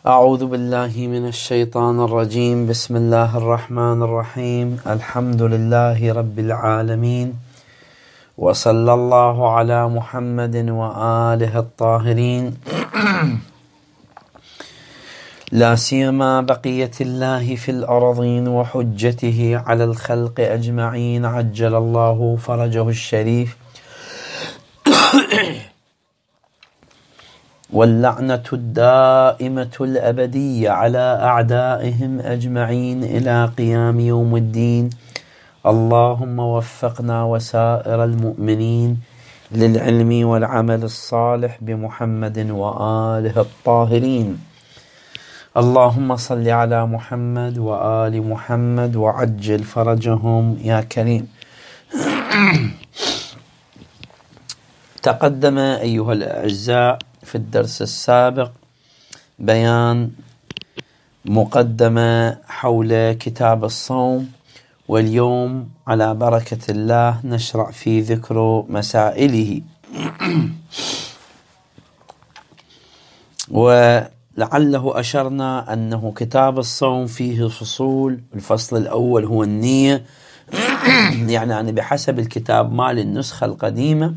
أعوذ بالله من الشيطان الرجيم. بسم الله الرحمن الرحيم. الحمد لله رب العالمين، وصلى الله على محمد وآله الطاهرين، لا سيما بقية الله في الأرضين وحجته على الخلق أجمعين، عجل الله فرجه الشريف، واللعنة الدائمة الأبدية على أعدائهم أجمعين إلى قيام يوم الدين. اللهم وفقنا وسائر المؤمنين للعلم والعمل الصالح بمحمد وآله الطاهرين. اللهم صل على محمد وآل محمد وعجل فرجهم يا كريم. تقدم أيها الأعزاء في الدرس السابق بيان مقدمة حول كتاب الصوم، واليوم على بركة الله نشرع في ذكر مسائله. ولعله أشرنا أنه كتاب الصوم فيه فصول. الفصل الأول هو النية، يعني بحسب الكتاب مال النسخة القديمة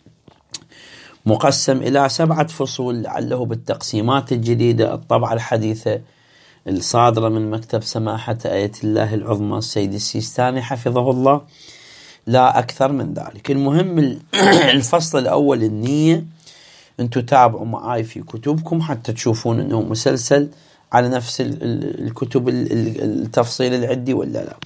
مقسم إلى 7 فصول، لعله بالتقسيمات الجديدة الطبعة الحديثة الصادرة من مكتب سماحة آية الله العظمى السيد السيستاني حفظه الله لا أكثر من ذلك. المهم الفصل الأول النية، أنتم تابعوا معاي في كتبكم حتى تشوفون أنه مسلسل على نفس الكتب التفصيل العدي ولا لا.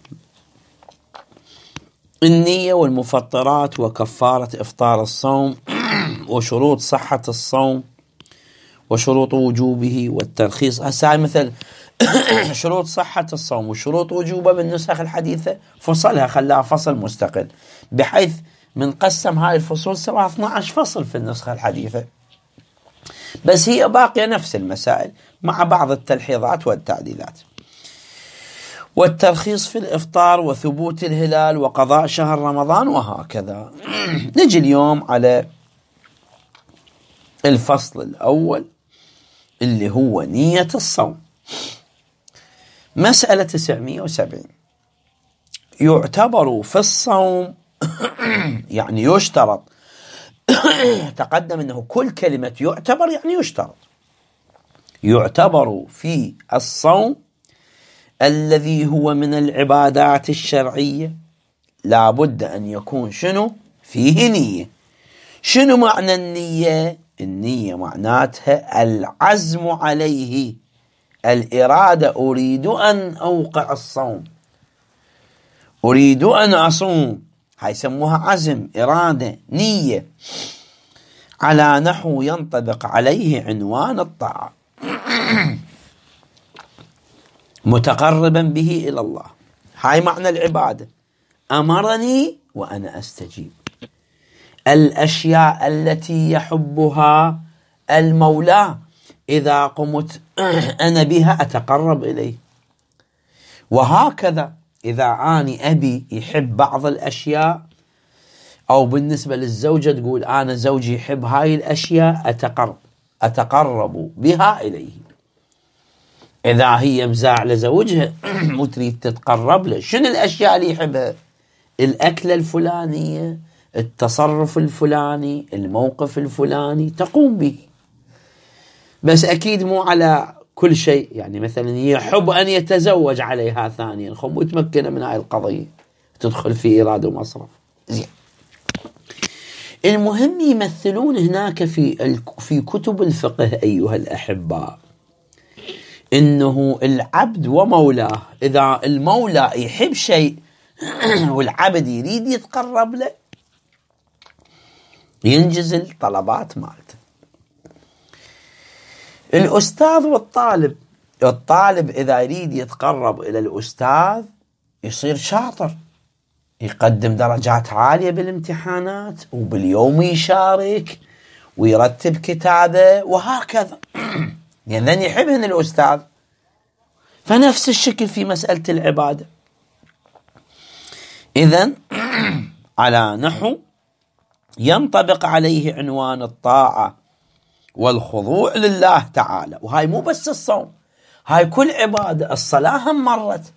النية والمفطرات وكفارة إفطار الصوم وشروط صحة الصوم وشروط وجوبه والترخيص. هسه مثل شروط صحة الصوم وشروط وجوبه بالنسخ الحديثة فصلها، خلاها فصل مستقل، بحيث من قسم هاي الفصول سواء 12 فصل في النسخة الحديثة، بس هي باقية نفس المسائل مع بعض التلحيظات والتعديلات. والترخيص في الإفطار وثبوت الهلال وقضاء شهر رمضان وهكذا. نجي اليوم على الفصل الأول اللي هو نية الصوم. مسألة 970. يعتبر في الصوم يعني يشترط. تقدم أنه كل كلمة يعتبر يعني يشترط. يعتبر في الصوم الذي هو من العبادات الشرعية لا بد أن يكون شنو؟ فيه نية. شنو معنى النية؟ النية معناتها العزم عليه، الإرادة. أريد أن أوقع الصوم، أريد أن أصوم، هاي يسموها عزم، إرادة، نية، على نحو ينطبق عليه عنوان الطاعة، متقربا به إلى الله. هاي معنى العبادة. أمرني وأنا أستجيب. الأشياء التي يحبها المولى إذا قمت أنا بها أتقرب إليه. وهكذا إذا أنا أبي يحب بعض الأشياء، أو بالنسبة للزوجة تقول أنا زوجي يحب هاي الأشياء أتقرب بها إليه. إذا هي مزاعلة زوجها وتريد تتقرب له، شنو الأشياء اللي يحبها؟ الأكلة الفلانية، التصرف الفلاني، الموقف الفلاني، تقوم به. بس أكيد مو على كل شيء، يعني مثلا يحب أن يتزوج عليها ثانيا، خو متمكنة من هاي القضية تدخل في إرادة ومصرف. زين. المهم يمثلون هناك في كتب الفقه أيها الأحباء إنه العبد ومولاه، إذا المولى يحب شيء والعبد يريد يتقرب له ينجز الطلبات مالته. الأستاذ والطالب، الطالب إذا يريد يتقرب إلى الأستاذ يصير شاطر، يقدم درجات عالية بالامتحانات وباليوم يشارك ويرتب كتابه وهكذا، لأن يحبهن الأستاذ. فنفس الشكل في مسألة العبادة. إذن على نحو ينطبق عليه عنوان الطاعة والخضوع لله تعالى. وهاي مو بس الصوم، هاي كل عبادة. الصلاة هم مرت،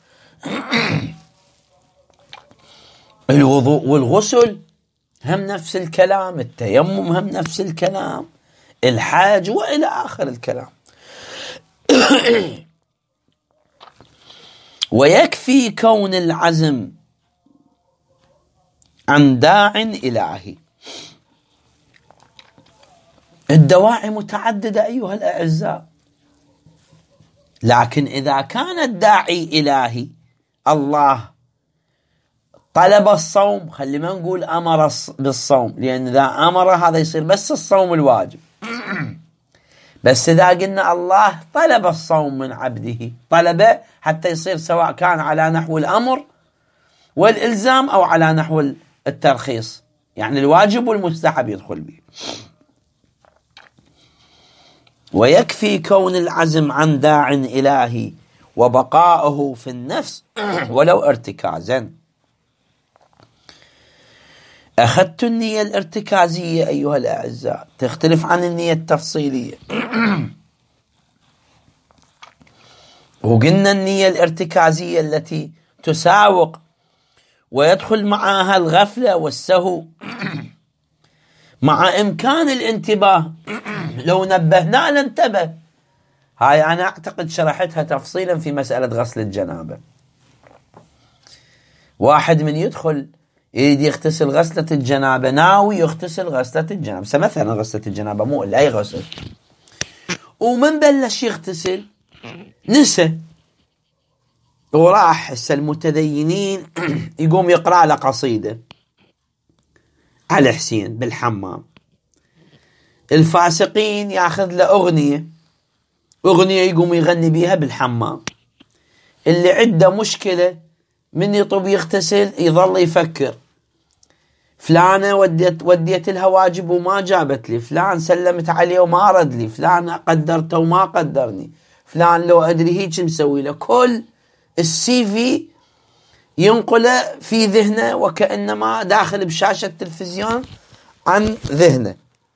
الوضوء والغسل هم نفس الكلام، التيمم هم نفس الكلام، الحاج وإلى آخر الكلام. ويكفي كون العزم عن داع إلهي. الدواعي متعددة أيها الأعزاء، لكن إذا كان الداعي إلهي الله طلب الصوم، خلي ما نقول أمر بالصوم، لأن إذا أمر هذا يصير بس الصوم الواجب. بس إذا قلنا الله طلب الصوم من عبده، طلبه حتى يصير سواء كان على نحو الأمر والإلزام أو على نحو الترخيص، يعني الواجب والمستحب يدخل به. ويكفي كون العزم عن داع إلهي وبقاؤه في النفس ولو ارتكازا. أخذت النية الارتكازية أيها الأعزاء، تختلف عن النية التفصيلية. وقلنا النية الارتكازية التي تساوق ويدخل معها الغفلة والسهو مع إمكان الانتباه، لو نبهنا لانتبه. هاي أنا أعتقد شرحتها تفصيلا في مسألة غسل الجنابة. واحد من يدخل يريد يغتسل غسلة الجنابة، ناوي يغتسل غسلة الجنابة، مثلا غسلة الجنابة مو إلا أي غسل، ومن بلش يغتسل نسى وراح. هسه المتدينين يقوم يقرأ له قصيدة على حسين بالحمام، الفاسقين ياخذ له أغنية يقوم يغني بيها بالحمام. اللي عنده مشكلة من يطب يغتسل يظل يفكر، فلانة وديت لها واجب وما جابت لي، فلان سلمت عليه وما رد لي، فلان قدرته وما قدرني، فلان لو أدري هيك مسوي له. كل السي في ينقله في ذهنه وكأنما داخل بشاشة تلفزيون عن ذهنه.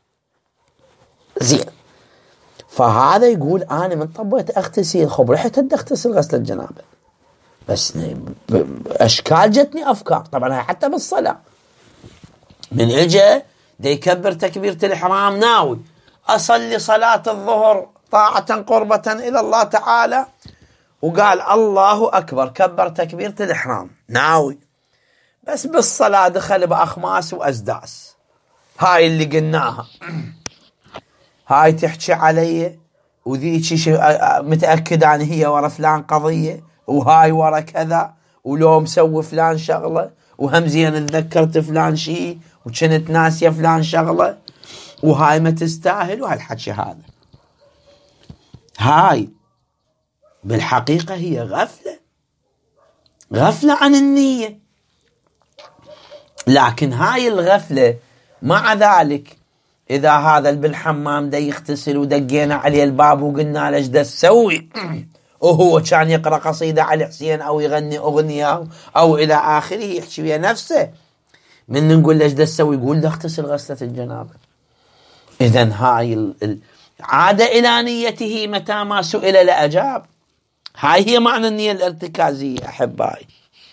زين، فهذا يقول أنا من طبيت أغتسل، خب رحت أغتسل غسل الجنابة، بس أشكال جتني أفكار. طبعا هاي حتى بالصلاة، من إجا دي يكبر تكبيرة الإحرام ناوي أصلي صلاة الظهر طاعة قربة إلى الله تعالى، وقال الله أكبر، كبر تكبيرة الإحرام ناوي، بس بالصلاة دخل بأخماس وأزداس. هاي اللي قلناها، هاي تحكي علي وذيك متأكد عن هي ورا فلان قضية، وهاي ورا كذا، ولو مسوي فلان شغلة، وهم زين تذكرت فلان شيء وكنت ناسية فلان شغلة، وهاي ما تستاهل، وهالحكي هذا. هاي بالحقيقة هي غفلة عن النية. لكن هاي الغفلة مع ذلك إذا هذا اللي بالحمام دا يغتسل ودقينا عليه الباب وقلنا له ايش دا تسوي، وهو كان يقرأ قصيدة على حسين أو يغني أغنية أو إلى آخره، يحكي بها نفسه، من نقول له ايش دا تسوي يقول دا اغتسل غسلة الجنابة. إذن هاي عاد إلى نيته متى ما سئل لأجاب. هاي هي معنى النية الارتكازية أحبائي.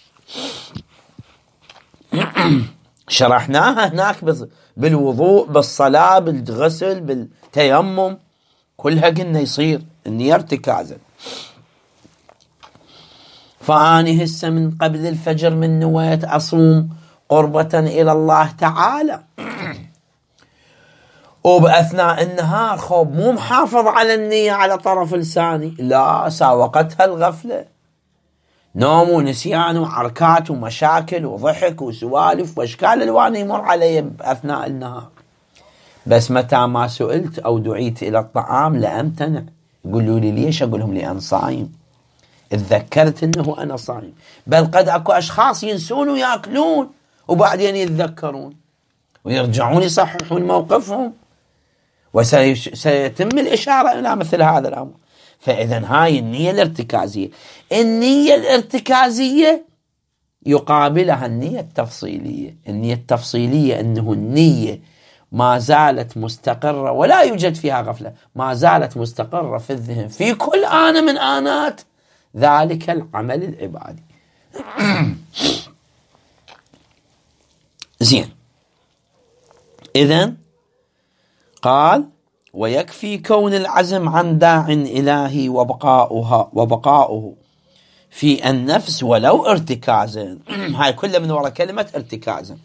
شرحناها هناك بالوضوء، بالصلاة، بالغسل، بالتيمم، كلها قلنا يصير النية ارتكازا. فأني هسه من قبل الفجر من نويت أصوم قربة إلى الله تعالى، وبأثناء النهار خوب مو محافظ على النية على طرف لساني، لا، ساوقتها الغفلة، نوم ونسيان وعركات ومشاكل وضحك وسوالف واشكال الوان يمر علي بأثناء النهار. بس متى ما سئلت أو دعيت إلى الطعام لأمتنع. يقولوا لي ليش؟ أقول لهم لأن صايم، اتذكرت أنه أنا صايم. بل قد أكو أشخاص ينسون ويأكلون وبعدين يتذكرون ويرجعون يصححون موقفهم، وسيتم الإشارة إلى مثل هذا الأمر. فإذا هاي النية الارتكازية. النية الارتكازية يقابلها النية التفصيلية. النية التفصيلية أنه النية ما زالت مستقرة ولا يوجد فيها غفلة، ما زالت مستقرة في الذهن في كل آن من آنات ذلك العمل العبادي. زين، إذن قال ويكفي كون العزم عن داع إلهي وبقاؤه في النفس ولو ارتكازا. هاي كلها من وراء كلمة ارتكازا.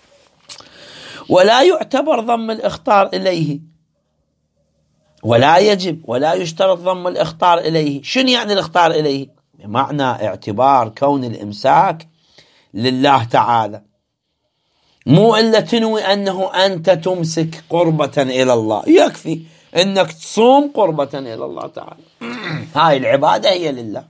ولا يعتبر ضم الإخطار إليه، ولا يجب ولا يشترط ضم الإخطار إليه. شنو يعني الإخطار إليه؟ بمعنى اعتبار كون الإمساك لله تعالى، مو إلا تنوي أنه أنت تمسك قربة إلى الله، يكفي أنك تصوم قربة إلى الله تعالى. هاي العبادة هي لله.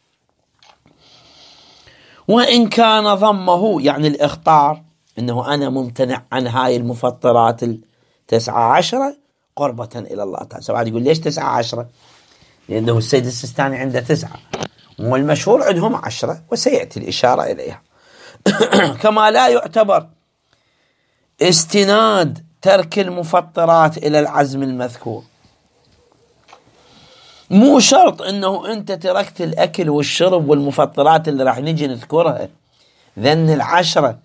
وإن كان ضمه يعني الإخطار أنه أنا ممتنع عن هاي المفطرات 19 قربة إلى الله تعالى. سواء يقول ليش 19؟ لأنه السيد السيستاني عنده 9 والمشهور عندهم 10، وسيأتي الإشارة إليها. كما لا يعتبر استناد ترك المفطرات إلى العزم المذكور. مو شرط أنه أنت تركت الأكل والشرب والمفطرات اللي راح نجي نذكرها ذن 10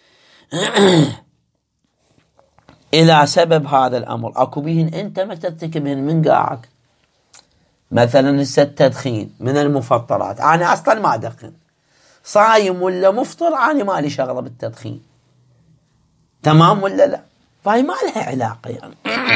إلى سبب هذا الأمر. أكو بيهن أنت ما ترتكبهن من قاعك. مثلا التدخين من المفطرات، أنا أصلا ما أدخن، صايم ولا مفطر أنا ما لي شغلة بالتدخين، تمام ولا لا؟ فهي ما لها علاقة يعني.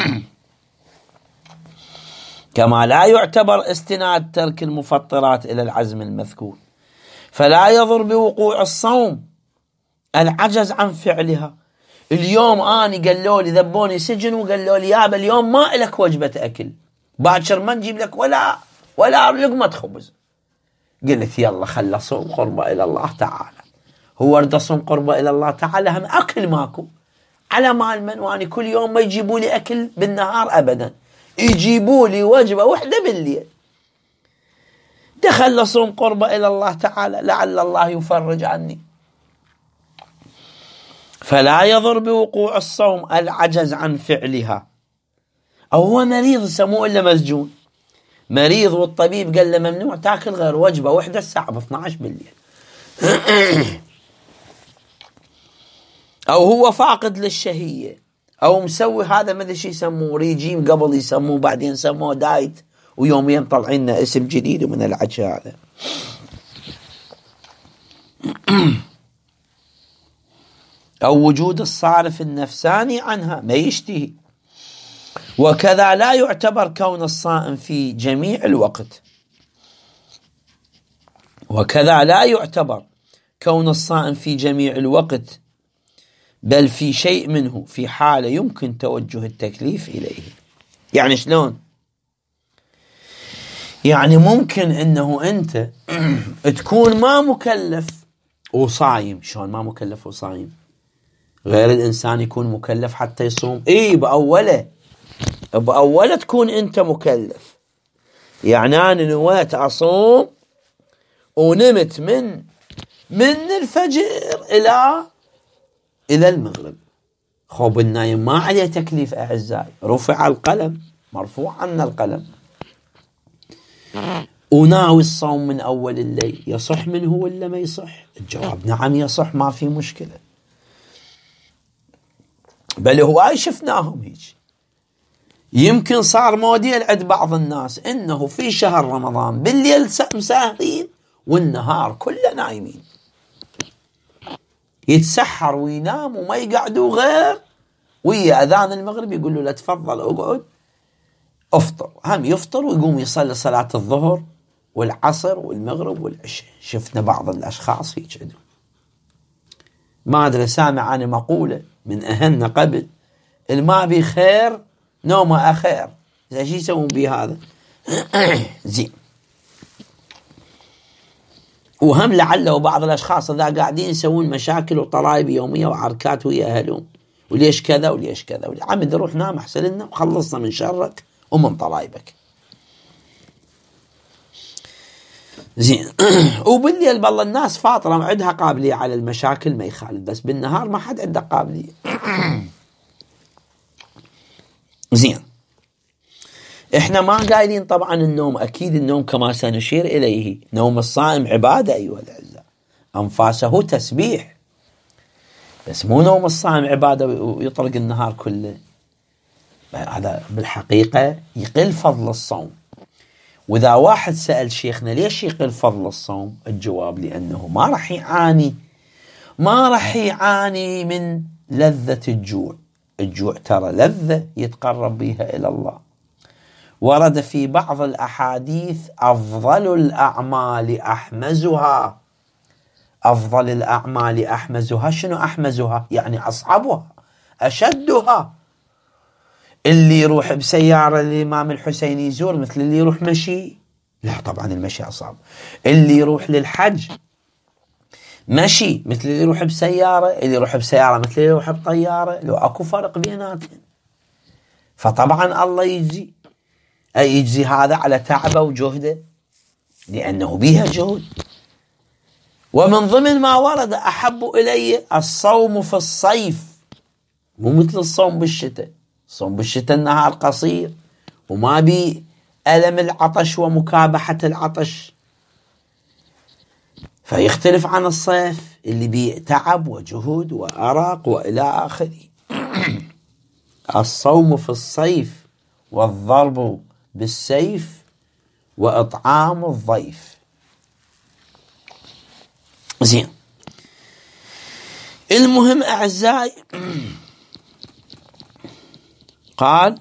كما لا يعتبر استناد ترك المفطرات إلى العزم المذكور، فلا يضر بوقوع الصوم العجز عن فعلها. اليوم أنا قالوا لي ذبوني سجن وقالوا لي يابا اليوم ما لك وجبة أكل، باكر ما نجيب لك ولا لقمة خبز. قلت يلا خل صوم قربة إلى الله تعالى. هو ارد صوم قربة إلى الله تعالى هم أكل ماكو على مال من؟ وأنا كل يوم ما يجيبوا لي أكل بالنهار أبدا، يجيبوا لي وجبة واحدة بالليل. دخل صوم قربة إلى الله تعالى لعل الله يفرج عني. فلا يضر بوقوع الصوم العجز عن فعلها. أو هو مريض سموه إلا مسجون، مريض والطبيب قال له ممنوع تاكل غير وجبة واحدة الساعة 12 بالليل. أو هو فاقد للشهية، أو مسوي هذا ما أدري شو يسموه ريجيم، قبل يسموه بعدين سموه دايت، ويومين طلعين لنا اسم جديد من العج هذا. أو وجود الصارف النفساني عنها ما يشتهي. وكذا لا يعتبر كون الصائم في جميع الوقت، وكذا لا يعتبر كون الصائم في جميع الوقت، بل في شيء منه في حالة يمكن توجه التكليف إليه. يعني شلون؟ يعني ممكن أنه أنت تكون ما مكلف وصايم. شلون ما مكلف وصايم؟ غير الإنسان يكون مكلف حتى يصوم. إيه بأوله تكون أنت مكلف. يعني أنا نويت أصوم ونمت من الفجر إلى المغرب. خوب النايم ما عليه تكليف أعزائي، رفع القلم، مرفوع عنا القلم. وناوي الصوم من أول الليل، يصح منه ولا ما يصح؟ الجواب نعم يصح، ما في مشكلة. بل هواي شفناهم هيك. يمكن صار موديل عند بعض الناس إنه في شهر رمضان بالليل مساهرين والنهار كله نايمين، يتسحر وينام وما يقعدوا غير ويا أذان المغرب يقول له لا تفضل اقعد افطر. هم يفطر ويقوم يصلي صلاة الظهر والعصر والمغرب والعشاء. شفنا بعض الأشخاص هيك عندهم. ما أدري سامع عن مقولة من أهلنا قبل، الماء بخير نومه أخير. زي شو يسوون به هذا؟ زين. وهم لعله بعض الأشخاص إذا قاعدين يسوون مشاكل وطلائب يومية وعركات ويا أهلهم، وليش كذا وليش كذا، عمد روح نام أحسن لنا وخلصنا من شرك ومن طلائبك. زين. وبالليل بالله الناس فاطرة عندها قابلية على المشاكل ما يخالف، بس بالنهار ما حد عنده قابلية. زين، احنا ما قايلين طبعا النوم، اكيد النوم كما سنشير اليه نوم الصائم عبادة ايها الاعزاء، انفاسه تسبيح، بس مو نوم الصائم عبادة ويطرق النهار كله، هذا بالحقيقة يقل فضل الصوم. واذا واحد سأل شيخنا ليش يقل فضل الصوم، الجواب لانه ما راح يعاني من لذة الجوع. الجوع ترى لذة يتقرب بها الى الله. ورد في بعض الأحاديث أفضل الأعمال أحمزها. أفضل الأعمال أحمزها، شنو أحمزها؟ يعني أصعبها، أشدها. اللي يروح بسيارة الإمام الحسين يزور مثل اللي يروح مشي؟ لا طبعا المشي أصعب. اللي يروح للحج مشي مثل اللي يروح بسيارة؟ اللي يروح بسيارة مثل اللي يروح بطيارة؟ لو أكو فرق بيناتهم. فطبعا الله يجزي هذا على تعبه وجهده لأنه بيها جهد. ومن ضمن ما ورد أحب إلي الصوم في الصيف، مو مثل الصوم بالشتاء. الصوم بالشتاء النهار قصير وما بي ألم العطش ومكابحة العطش، فيختلف عن الصيف اللي بيه تعب وجهود وأرق وإلى آخره. الصوم في الصيف والضرب بالسيف وإطعام الضيف. زين، المهم أعزائي، قال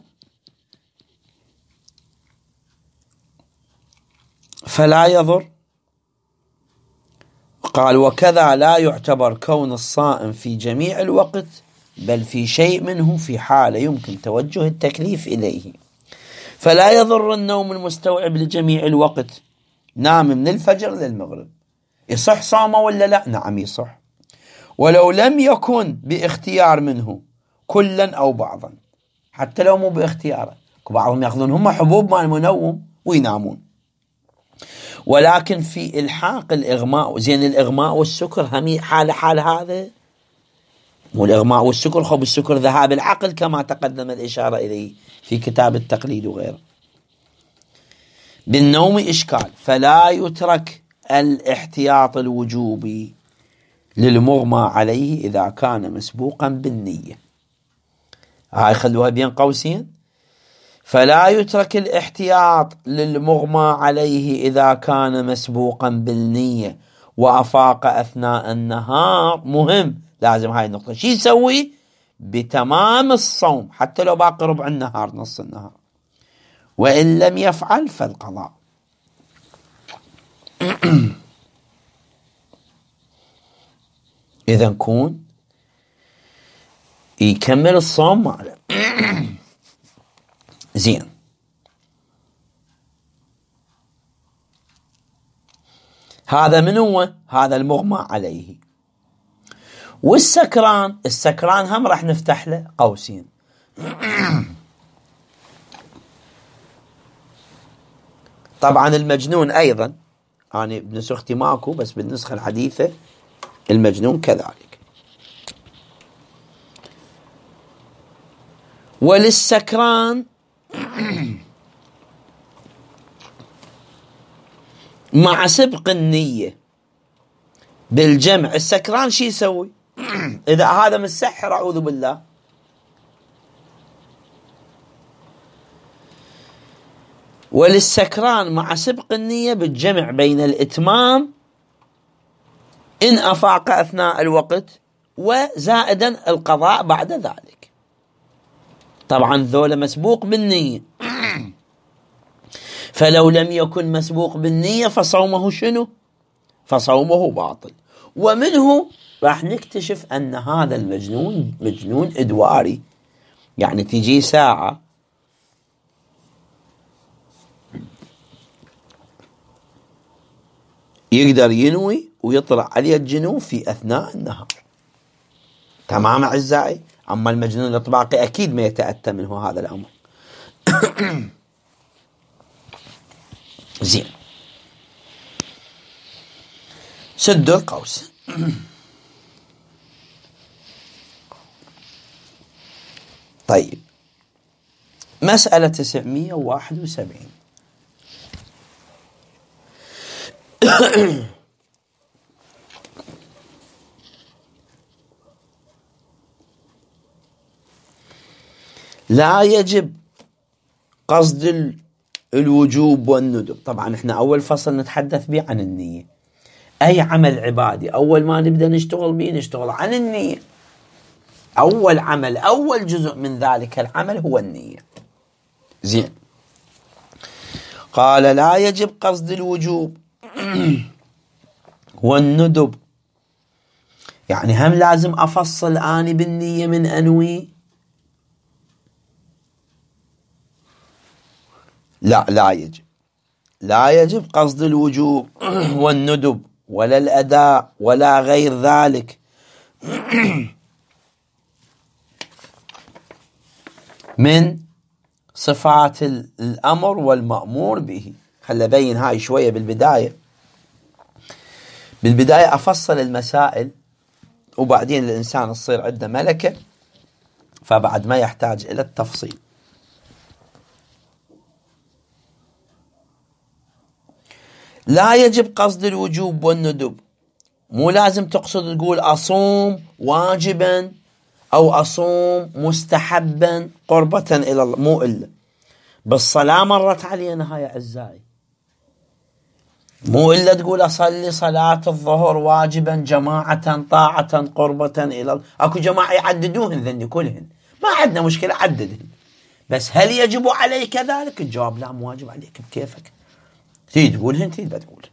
فلا يضر. قال وكذا لا يعتبر كون الصائم في جميع الوقت، بل في شيء منه في حالة يمكن توجه التكليف إليه. فلا يضر النوم المستوعب لجميع الوقت. نام من الفجر للمغرب، يصح صومه ولا لا؟ نعم يصح، ولو لم يكن باختيار منه كلا أو بعضا، حتى لو مو باختياره. بعضهم يأخذون هم حبوب مال المنوم وينامون. ولكن في إلحاق الإغماء، زين الإغماء والسكر هم حال هذا، مو الإغماء والسكر، خب السكر ذهاب العقل كما تقدم الإشارة إليه في كتاب التقليد وغيره. بالنوم إشكال، فلا يترك الاحتياط الوجوبي للمغمى عليه إذا كان مسبوقا بالنية. هاي خلوها بين قوسين، فلا يترك الاحتياط للمغمى عليه إذا كان مسبوقا بالنية وأفاق أثناء النهار. مهم، لازم هاي النقطة. شو يسوي؟ بتمام الصوم حتى لو باقي ربع النهار نص النهار، وإن لم يفعل فالقضاء. إذا كون يكمل الصوم ماله. زين، هذا من هو؟ هذا المغمى عليه. والسكران، السكران هم راح نفتح له قوسين. طبعا المجنون أيضا، يعني بنسختي ماكو، بس بالنسخة الحديثة المجنون كذلك. وللسكران مع سبق النية بالجمع. السكران شي يسوي؟ إذا هذا مسحر أعوذ بالله، وللسكران مع سبق النية بالجمع بين الإتمام إن أفاق أثناء الوقت وزائدا القضاء بعد ذلك. طبعا ذولا مسبوق بالنية، فلو لم يكن مسبوق بالنية فصومه شنو؟ فصومه باطل. ومنه راح نكتشف أن هذا المجنون مجنون إدواري، يعني تجي ساعة يقدر ينوي ويطلع عليه الجنون في أثناء النهار. تمام أعزائي؟ أما المجنون الإطباقي أكيد ما يتأتى منه هذا الأمر. زين، سد القوس. طيب، مسألة 971. لا يجب قصد الوجوب والندب. طبعا احنا اول فصل نتحدث به عن النية. اي عمل عبادي اول ما نبدأ نشتغل به نشتغل عن النية. اول عمل، اول جزء من ذلك العمل هو النية. زين. قال لا يجب قصد الوجوب والندب، يعني هم لازم افصل اني بالنية من انوي؟ لا يجب. لا يجب قصد الوجوب والندب ولا الأداء ولا غير ذلك من صفات الأمر والمأمور به. خل أبين هاي شوية بالبداية أفصل المسائل، وبعدين الإنسان تصير عنده ملكة فبعد ما يحتاج إلى التفصيل. لا يجب قصد الوجوب والندب. مو لازم تقصد تقول أصوم واجبا أو أصوم مستحبا قربة إلى الله، مو إلا بالصلاة مرت علينا هاي أعزائي، مو إلا تقول أصلي صلاة الظهر واجبا جماعة طاعة قربة إلى الله. أكو جماعة يعددوهن ذني كلهن، ما عندنا مشكلة عددهن، بس هل يجب عليك ذلك؟ الجواب لا، مو واجب عليك بكيفك، تريد تقولهن تريد بتقول.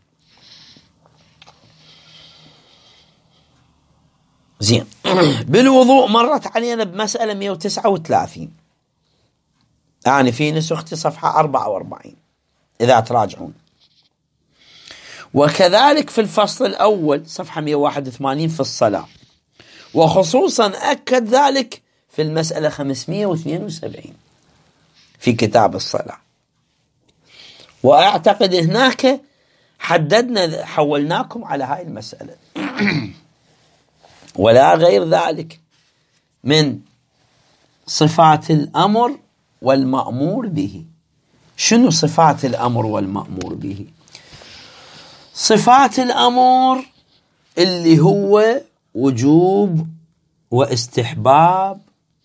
زين. بالوضوء مرت علينا بمسألة 139، يعني في نسختي صفحة 44 إذا تراجعون، وكذلك في الفصل الأول صفحة 181 في الصلاة، وخصوصا أكد ذلك في المسألة 572 في كتاب الصلاة. وأعتقد هناك حولناكم على هاي المسألة ولا غير ذلك من صفات الأمر والمأمور به. شنو صفات الأمر والمأمور به؟ صفات الأمر اللي هو وجوب واستحباب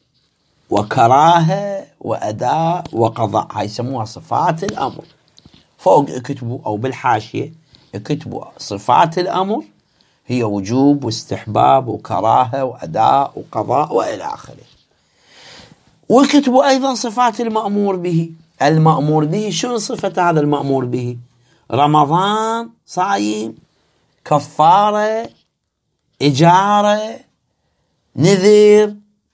وكراهة وأداء وقضاء، هاي يسموها صفات الأمر. فوق اكتبوا أو بالحاشية اكتبوا صفات الأمر هي وجوب واستحباب وكراهة وأداء وقضاء وإلى آخره. وكتبوا أيضا صفات المأمور به. المأمور به شنو صفة هذا المأمور به؟ رمضان صايم، كفارة، إجارة، نذير،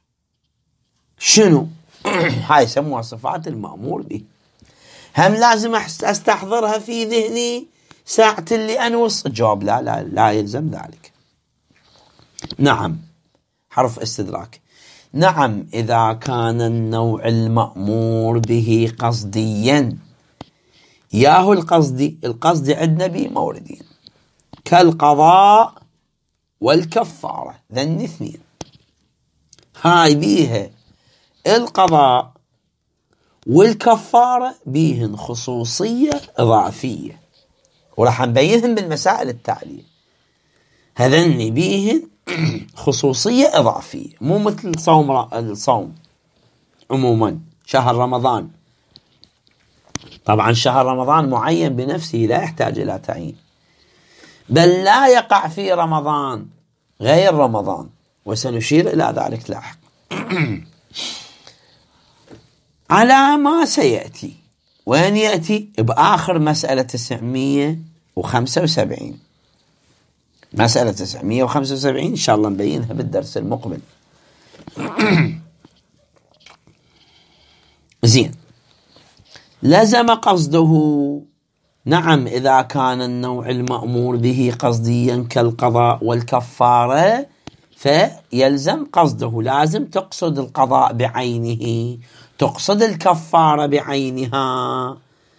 شنو؟ هاي يسموها صفات المأمور به. هم لازم أستحضرها في ذهني ساعة اللي أنوص؟ الجواب لا يلزم ذلك. نعم، حرف استدراك. نعم، إذا كان النوع المأمور به قصديا. ياهو القصد عندنا بموردين كالقضاء والكفارة، ذن اثنين. هاي بيها القضاء والكفارة بيهن خصوصية إضافية، وراح نبينهم بالمسائل التالية. هذني بيهن خصوصية إضافية، مو مثل الصوم عموما. شهر رمضان طبعا شهر رمضان معين بنفسه لا يحتاج إلى تعيين، بل لا يقع في رمضان غير رمضان، وسنشير إلى ذلك لاحقا على ما سيأتي. وين يأتي؟ بآخر مسألة 975. مسألة 975 إن شاء الله نبينها بالدرس المقبل. زين. لزم قصده. نعم، إذا كان النوع المأمور به قصديا كالقضاء والكفارة فيلزم قصده، لازم تقصد القضاء بعينه، تقصد الكفارة بعينها.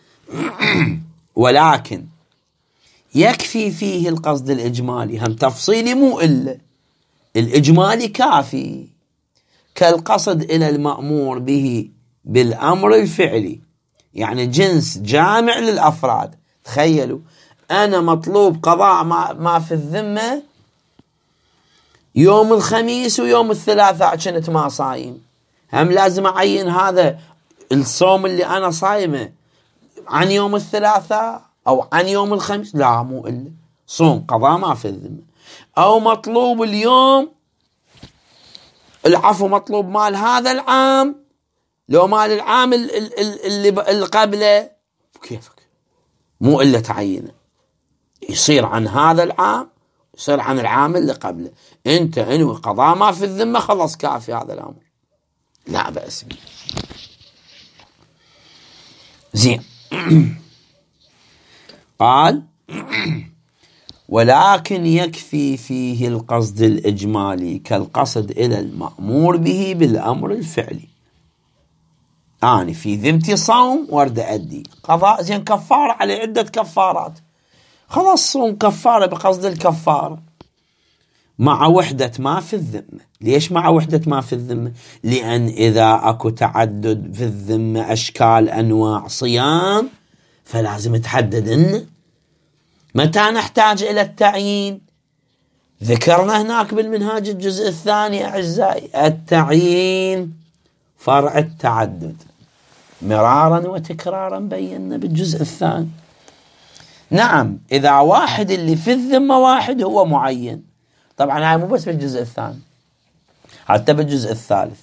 ولكن يكفي فيه القصد الإجمالي، هم تفصيلي مو إلا الإجمالي كافي، كالقصد إلى المأمور به بالأمر الفعلي، يعني جنس جامع للأفراد. تخيلوا أنا مطلوب قضاء ما في الذمة يوم الخميس ويوم الثلاثاء كنت ما صايم، هم لازم أعين هذا الصوم اللي أنا صايمه عن يوم الثلاثاء أو عن يوم الخميس؟ لا، مو إلا صوم قضاء ما في الذمة. أو مطلوب اليوم العفو، مطلوب مال هذا العام لو مال العام اللي قبله، كيفك؟ مو إلا تعينه، يصير عن هذا العام، يصير عن العام اللي قبله. انت انوي قضاء ما في الذمة، خلص كافي هذا الأمر، لا بأس به. زين. قال ولكن يكفي فيه القصد الإجمالي كالقصد إلى المأمور به بالأمر الفعلي. يعني في ذمتي صوم ورد أدي قضاء، زين كفارة على عدة كفارات، خلاص صوم كفارة بقصد الكفارة مع وحدة ما في الذمة. ليش مع وحدة ما في الذمة؟ لأن إذا أكو تعدد في الذمة أشكال أنواع صيام فلازم تحدد إنه متى نحتاج إلى التعيين. ذكرنا هناك بالمنهاج الجزء الثاني أعزائي، التعيين فرع التعدد، مرارا وتكرارا بينا بالجزء الثاني. نعم، إذا واحد اللي في الذمة واحد هو معين، طبعا هاي مو بس بالجزء الثاني، حتى بالجزء الثالث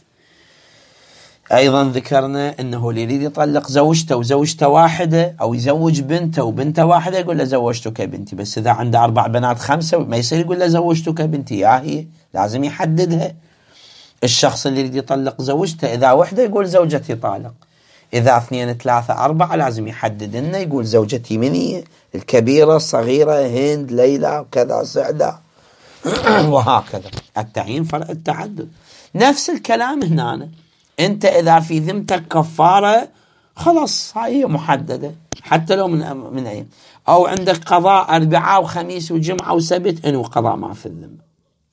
أيضا ذكرنا أنه اللي يريد يطلق زوجته وزوجته واحدة، أو يزوج بنته وبنته واحدة، يقول له زوجتك بنتي. بس إذا عنده 4 بنات 5 ما يصير يقول له زوجتك بنتي، يا هي لازم يحددها. الشخص اللي يريد يطلق زوجته إذا وحدة يقول زوجتي طالق، إذا 2 3 4 لازم يحدد إنه يقول زوجتي من هي، الكبيرة الصغيرة، هند، ليلى، وكذا، سعدة وهكذا. التعيين فرع التعدد. نفس الكلام هنا، أنت إذا في ذمتك كفارة خلاص هاي محددة حتى لو من أيام، أو عندك قضاء أربعاء وخميس وجمعة وسبت، إنه قضاء ما في الذمة،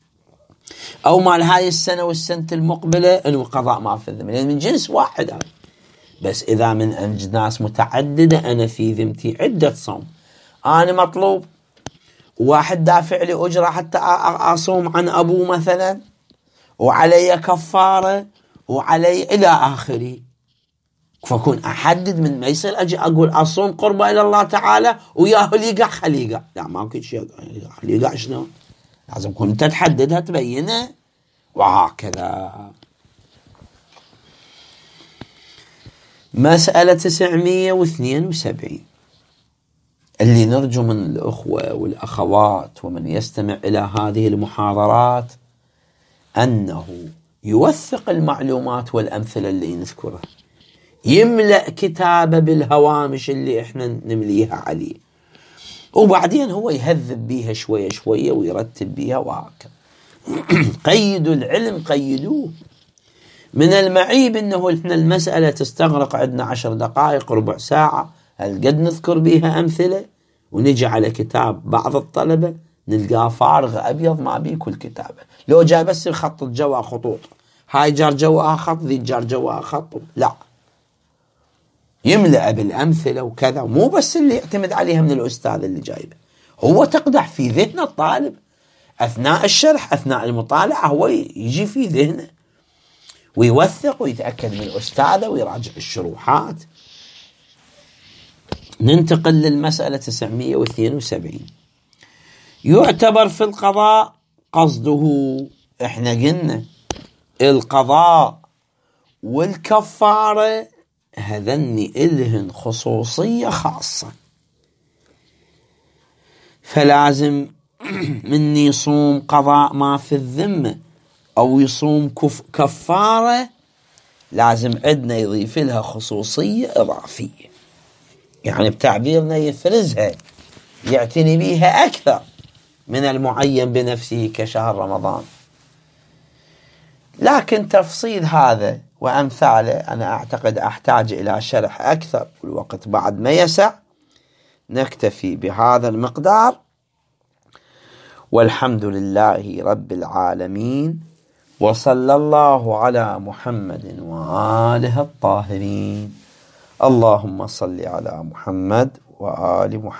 أو مال هاي السنة والسنة المقبلة إنه قضاء ما في الذمة، لأن من جنس واحد هاي. بس إذا من أجناس متعددة، أنا في ذمتي عدة صوم، أنا مطلوب واحد دافع لي أجرة حتى أصوم عن أبوه مثلا، وعلي كفارة وعلي إلى آخره، فكون أحدد. من ما يصير أجي أقول أصوم قربة إلى الله تعالى وياه يقع خليقع، لا ماكو شيء خليقع. شنو لازم كون أنت تحددها تبينها، وهكذا. مسألة 972 اللي نرجو من الأخوة والأخوات ومن يستمع إلى هذه المحاضرات أنه يوثق المعلومات والأمثلة اللي نذكرها، يملأ كتابه بالهوامش اللي احنا نمليها عليه، وبعدين هو يهذب بيها شوية شوية ويرتب بيها وهكذا. قيدوا العلم، قيدوه. من المعيب انه احنا المسألة تستغرق عندنا 10 دقائق ربع ساعة، هل قد نذكر بيها أمثلة، ونجي على كتاب بعض الطلبة نلقاه فارغ أبيض ما بيه كل كتابة، لو جاء بس يخطط جوا خطوط، هاي جار جواها خط، ذي جار جواها خط، لا، يملأ بالأمثلة وكذا، مو بس اللي يعتمد عليها من الأستاذ اللي جايبه، هو تقدح في ذهن الطالب أثناء الشرح، أثناء المطالعة، هو يجي في ذهنه ويوثق ويتأكد من أستاذه ويراجع الشروحات. ننتقل للمسألة 972. يعتبر في القضاء قصده، احنا قلنا القضاء والكفارة هذن إلهن خصوصية خاصة، فلازم من يصوم قضاء ما في الذمة أو يصوم كفارة لازم عندنا يضيف لها خصوصية إضافية، يعني بتعبيرنا يفرزها، يعتني بيها أكثر من المعين بنفسه كشهر رمضان. لكن تفصيل هذا وأمثاله أنا أعتقد أحتاج إلى شرح أكثر، والوقت بعد ما يسع. نكتفي بهذا المقدار، والحمد لله رب العالمين، وصلى الله على محمد وآله الطاهرين. اللهم صل على محمد وآل محمد.